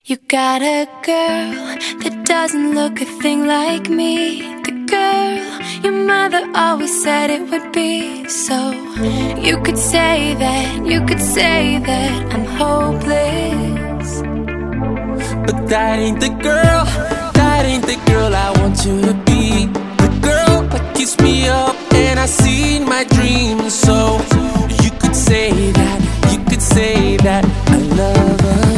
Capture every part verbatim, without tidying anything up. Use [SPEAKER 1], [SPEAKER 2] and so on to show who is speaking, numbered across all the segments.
[SPEAKER 1] You got a girl that doesn't look a thing like me. The girl your mother always said it would be. So you could say that, you could say that I'm hopeless,
[SPEAKER 2] but that ain't the girl, that ain't the girl I want you to be. The girl that keeps me up and I see in my dreams. So you could say that, you could say that I love her.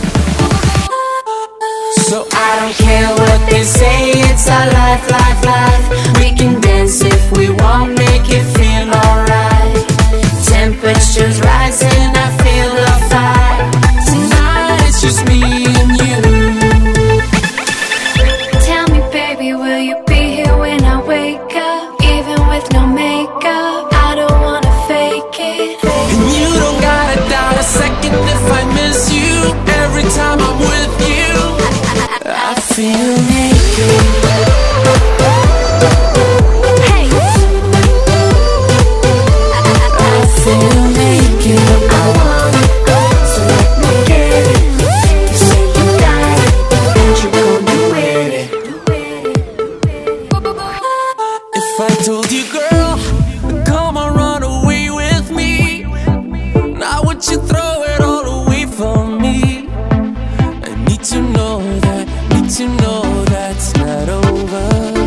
[SPEAKER 2] So I don't care what they say, it's our life, life, life. We can dance if we want, make it feel alright. Temperature's rising, I feel the fire. Tonight it's just me and you.
[SPEAKER 1] Tell me baby, will you be here when I wake up? Even with no makeup, I don't wanna fake it.
[SPEAKER 2] And you don't gotta doubt a second if I miss you. Every time I'm with you I feel naked.
[SPEAKER 1] Hey,
[SPEAKER 2] I feel naked. I want it, so let me get it. You say you got it, and you're gonna with it. If I told you, girl, come on, run away with me, now would you throw it all away from me? I need to know that, need to know that's not over.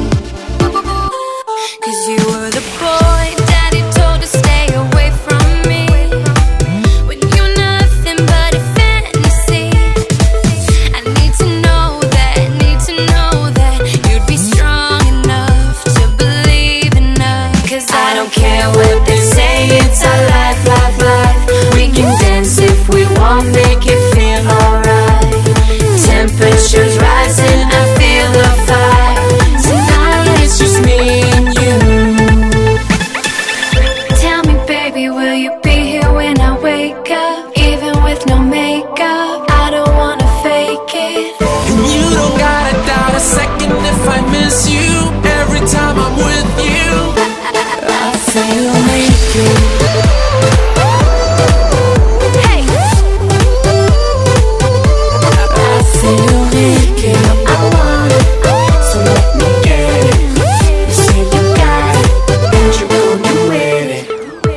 [SPEAKER 1] cause you were the boy daddy told to stay away from me. When you're nothing but a fantasy, I need to know that, need to know that you'd be strong enough to believe in us. Cause I don't care what they say, it's our life, life, life. We can dance if we want, make it feel alright. Temperature's rising, I feel the fire.
[SPEAKER 2] Tonight it's just me and you.
[SPEAKER 1] Tell me baby, will you be here when I wake up? Even with no makeup, I don't wanna fake it.
[SPEAKER 2] And you don't gotta doubt a second if I miss you. Every time I'm with you I feel naked.
[SPEAKER 1] Hey,
[SPEAKER 2] I feel naked. I want it, so let me get it. You say you got it, and you're gonna with it.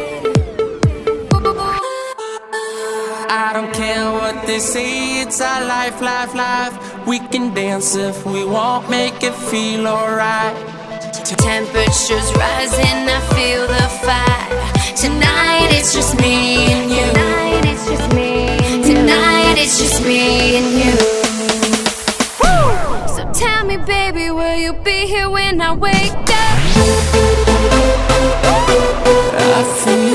[SPEAKER 2] I don't care what they say, it's our life, life, life. We can dance if we want, make it feel alright.
[SPEAKER 1] temperature's rising, I feel the fire. Tonight it's just me and you. Tonight it's just me and you. Tonight it's just me and you. Woo! So tell me baby, will you be here when I wake up?
[SPEAKER 2] I feel